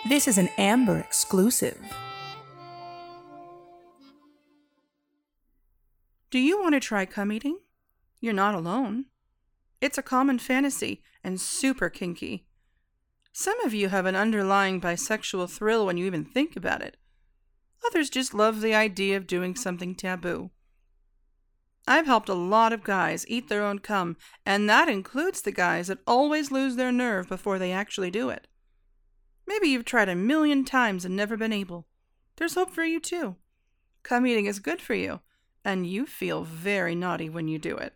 This is an Amber exclusive. Do you want to try cum eating? You're not alone. It's a common fantasy and super kinky. Some of you have an underlying bisexual thrill when you even think about it. Others just love the idea of doing something taboo. I've helped a lot of guys eat their own cum, and that includes the guys that always lose their nerve before they actually do it. Maybe you've tried 1,000,000 times and never been able. There's hope for you too. Cum eating is good for you, and you feel very naughty when you do it.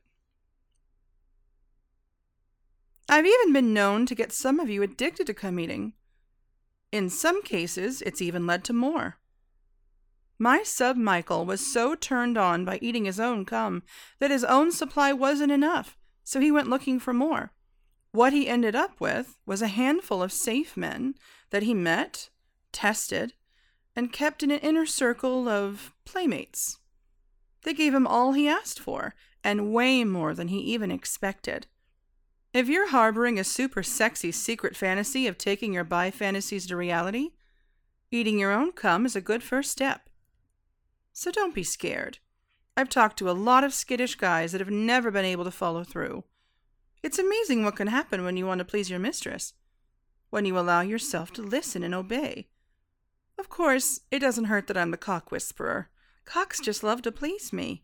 I've even been known to get some of you addicted to cum eating. In some cases, it's even led to more. My sub Michael was so turned on by eating his own cum that his own supply wasn't enough, so he went looking for more. What he ended up with was a handful of safe men that he met, tested, and kept in an inner circle of playmates. They gave him all he asked for, and way more than he even expected. If you're harboring a super sexy secret fantasy of taking your bi fantasies to reality, eating your own cum is a good first step. So don't be scared. I've talked to a lot of skittish guys that have never been able to follow through. It's amazing what can happen when you want to please your mistress, when you allow yourself to listen and obey. Of course, it doesn't hurt that I'm the cock whisperer. Cocks just love to please me.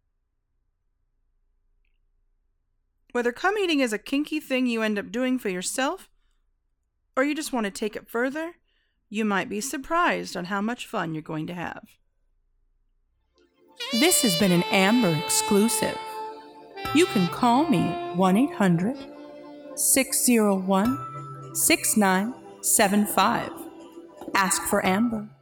Whether cum eating is a kinky thing you end up doing for yourself, or you just want to take it further, you might be surprised on how much fun you're going to have. This has been an Amber exclusive. You can call me 1-800-601-6975. Ask for Amber.